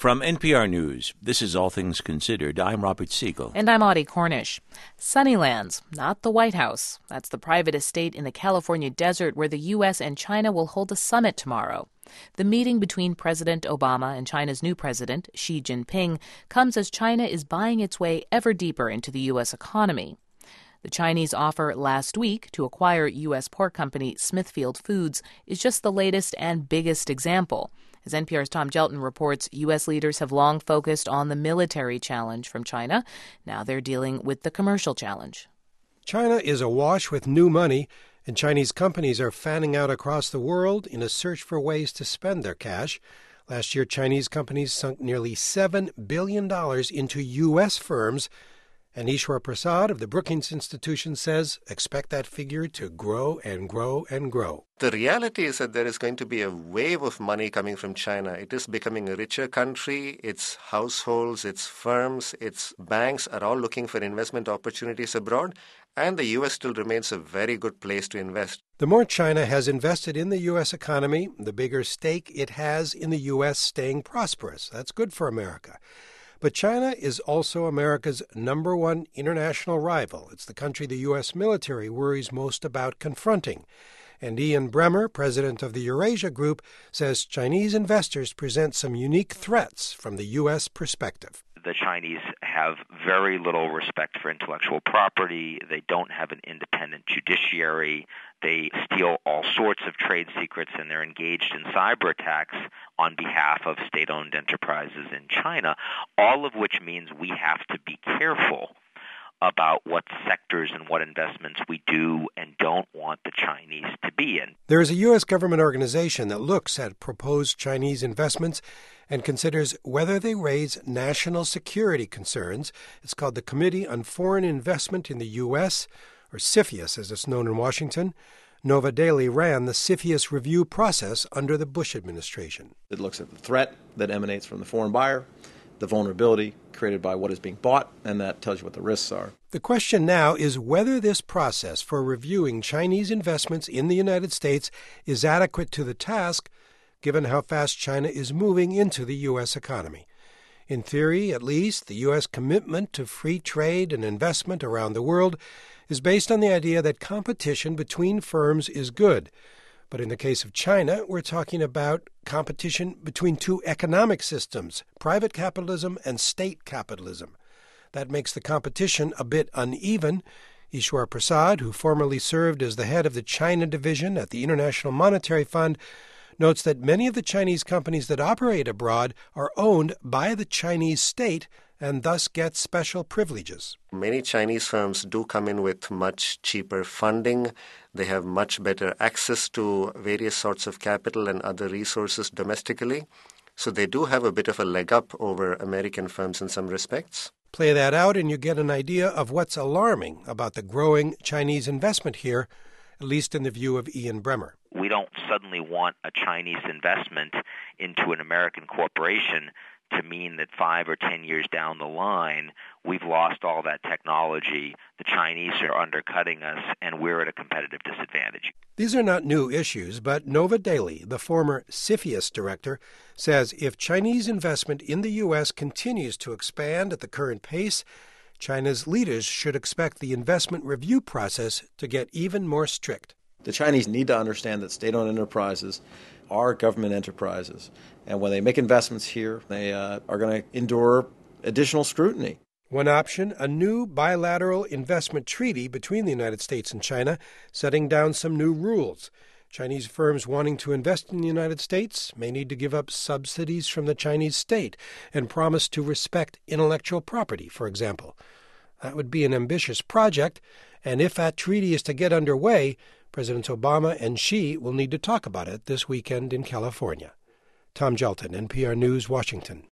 From NPR News, this is All Things Considered. I'm Robert Siegel. And I'm Audie Cornish. Sunnylands, not the White House. That's the private estate in the California desert where the U.S. and China will hold a summit tomorrow. The meeting between President Obama and China's new president, Xi Jinping, comes as China is buying its way ever deeper into the U.S. economy. The Chinese offer last week to acquire U.S. pork company Smithfield Foods is just the latest and biggest example. As NPR's Tom Gelton reports, U.S. leaders have long focused on the military challenge from China. Now they're dealing with the commercial challenge. China is awash with new money, and Chinese companies are fanning out across the world in a search for ways to spend their cash. Last year, Chinese companies sunk nearly $7 billion into U.S. firms. And Ishwar Prasad of the Brookings Institution says expect that figure to grow and grow and grow. The reality is that there is going to be a wave of money coming from China. It is becoming a richer country. Its households, its firms, its banks are all looking for investment opportunities abroad. And the U.S. still remains a very good place to invest. The more China has invested in the U.S. economy, the bigger stake it has in the U.S. staying prosperous. That's good for America. But China is also America's number one international rival. It's the country the U.S. military worries most about confronting. And Ian Bremmer, president of the Eurasia Group, says Chinese investors present some unique threats from the U.S. perspective. The Chinese have very little respect for intellectual property. They don't have an independent judiciary. They steal all sorts of trade secrets, and they're engaged in cyber attacks on behalf of state-owned enterprises in China, all of which means we have to be careful about what sectors and what investments we do and don't want the Chinese to be in. There is a U.S. government organization that looks at proposed Chinese investments and considers whether they raise national security concerns. It's called the Committee on Foreign Investment in the U.S., or CFIUS as it's known in Washington. Nova Daly ran the CFIUS review process under the Bush administration. It looks at the threat that emanates from the foreign buyer, the vulnerability created by what is being bought, and that tells you what the risks are. The question now is whether this process for reviewing Chinese investments in the United States is adequate to the task, given how fast China is moving into the U.S. economy. In theory, at least, the U.S. commitment to free trade and investment around the world is based on the idea that competition between firms is good. But in the case of China, we're talking about competition between two economic systems, private capitalism and state capitalism. That makes the competition a bit uneven. Ishwar Prasad, who formerly served as the head of the China division at the International Monetary Fund, notes that many of the Chinese companies that operate abroad are owned by the Chinese state and thus get special privileges. Many Chinese firms do come in with much cheaper funding. They have much better access to various sorts of capital and other resources domestically. So they do have a bit of a leg up over American firms in some respects. Play that out and you get an idea of what's alarming about the growing Chinese investment here, at least in the view of Ian Bremmer. We don't suddenly want a Chinese investment into an American corporation to mean that 5 or 10 years down the line, we've lost all that technology, the Chinese are undercutting us, and we're at a competitive disadvantage. These are not new issues, but Nova Daly, the former CFIUS director, says if Chinese investment in the U.S. continues to expand at the current pace, China's leaders should expect the investment review process to get even more strict. The Chinese need to understand that state-owned enterprises are government enterprises. And when they make investments here, they are going to endure additional scrutiny. One option, a new bilateral investment treaty between the United States and China, setting down some new rules. Chinese firms wanting to invest in the United States may need to give up subsidies from the Chinese state and promise to respect intellectual property, for example. That would be an ambitious project, and if that treaty is to get underway, President Obama and Xi will need to talk about it this weekend in California. Tom Gelton, NPR News, Washington.